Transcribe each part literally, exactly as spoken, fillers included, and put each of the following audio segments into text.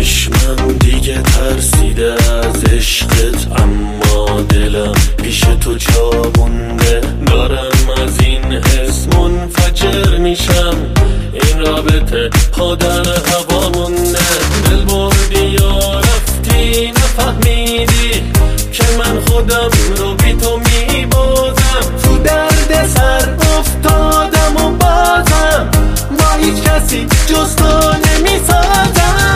چشمم دیگه ترسیده از عشقت، اما دلم پیش تو جا مونده. دارم از این حس منفجر میشم، این رابطه پا در هوا مونده. دل بردی یا رفتی نفهمیدی که من خودم رو بی تو میبازم. تو درد سر افتادم و بازم با هیچ کسی جز تو نمیسازم.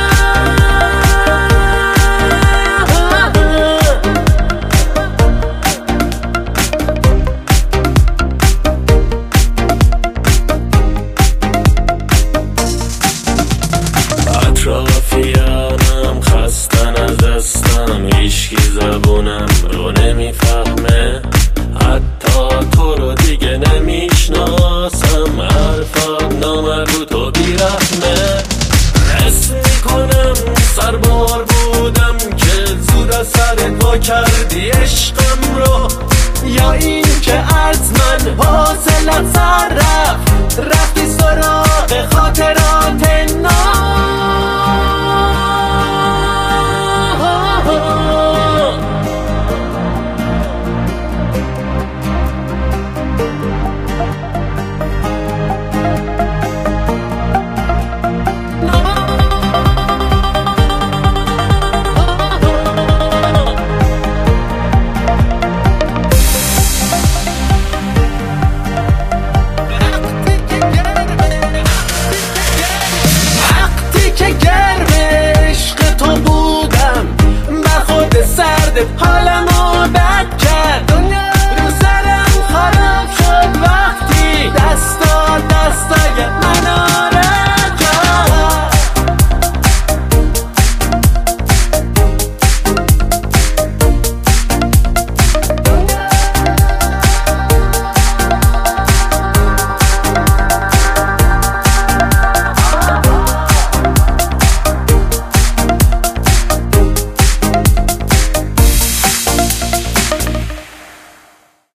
اطرافیانم خستن از دستم، هیچکی زبونم رو نمیفهمه، حتی تو رو دیگه نمیشناسم. حرفات نامربوط و بیرحمه. حس میکنم سربار بودم که زود از سرت وا کردی عشقم رو، یا این که از من حاصلت سر